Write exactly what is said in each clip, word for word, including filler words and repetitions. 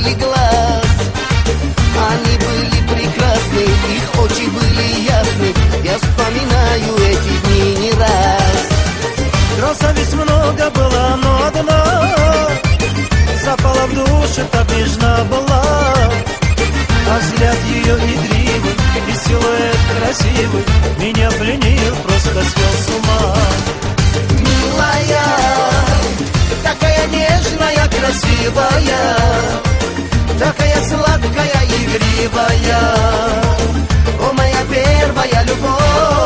были глаз. Они были прекрасны, их очи были ясны. Я вспоминаю эти дни не раз. Красавиц много было, но одна запала в душу, так нежна была. А взгляд ее игривый и силуэт красивый меня пленил, просто свел с ума. Милая, такая нежная, красивая, такая сладкая, игривая, о, моя первая любовь.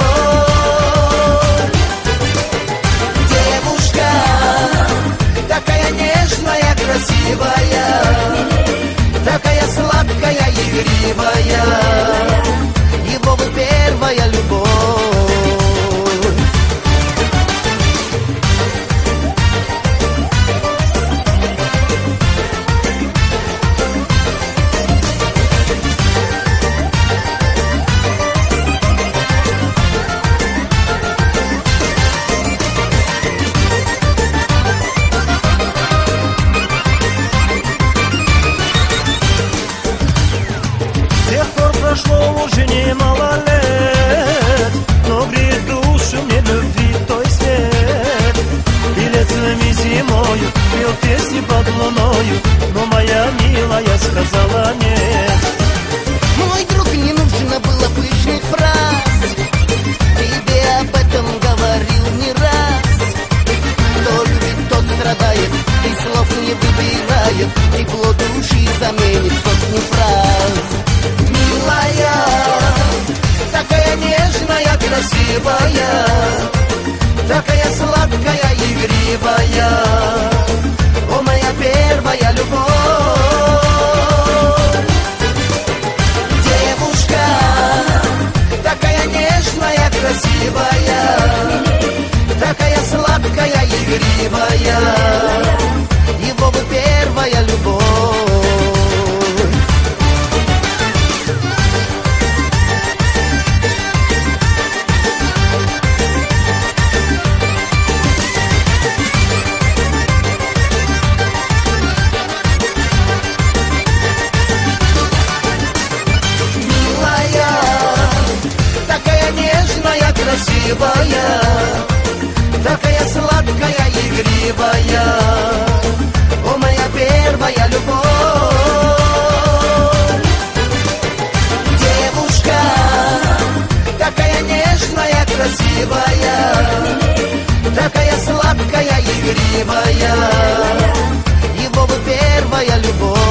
Девушка, такая нежная, красивая, такая сладкая, игривая, его бы первая любовь. Прошло уже немало лет, но греет душу мне любви той свет. И летом и зимою пел песни под луною, но моя милая сказала нет. Мой друг, не нужно было пышных фраз, тебе об этом говорил не раз. Кто любит, тот страдает, и слов не выбирает, тепло души заменит сотни фраз. Милая, такая нежная, красивая, такая сладкая, игривая, о, моя первая любовь. Девушка, такая нежная, красивая, такая сладкая, игривая, его бы первая любовь. Красивая, такая сладкая, игривая, о, моя первая любовь. Девушка, такая нежная, красивая, такая сладкая, игривая, его бы первая любовь.